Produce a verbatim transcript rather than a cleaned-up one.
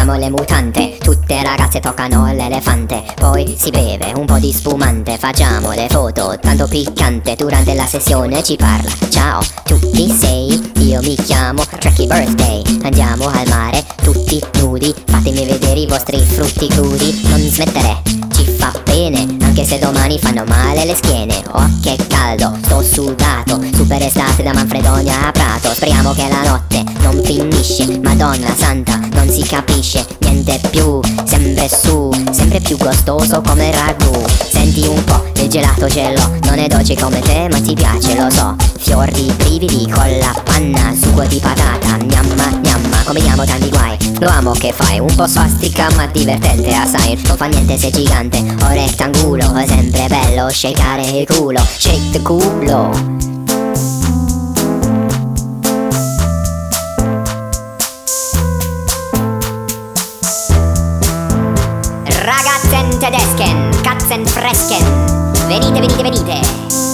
mettiamo le mutante, tutte ragazze toccano l'elefante. Poi si beve un po' di spumante, facciamo le foto tanto piccante. Durante la sessione ci parla: ciao, tu chi sei? Io mi chiamo Tracky Birthday. Andiamo al mare tutti nudi, fatemi vedere i vostri frutti crudi. Non smettere, ci fa bene, anche se domani fanno male le schiene. Oh che caldo, sto sudato, super estate da Manfredonia a Prato. Speriamo che la notte non finisce, Madonna santa, non si capisce niente più. Sempre su, sempre più gustoso come il ragù. Senti un po', il gelato ce l'ho, non è dolce come te ma ti piace, lo so. Fior di brividi con la panna, sugo di patata, gnamma gnamma, combiniamo tanti guai. Lo amo che fai, un po' swastika ma divertente assai. Non fa niente sei gigante o rettangulo, è sempre bello shakeare il culo. Shake the culo. Ragazzen Tedesken, Katzen Fresken, venite, venite, venite.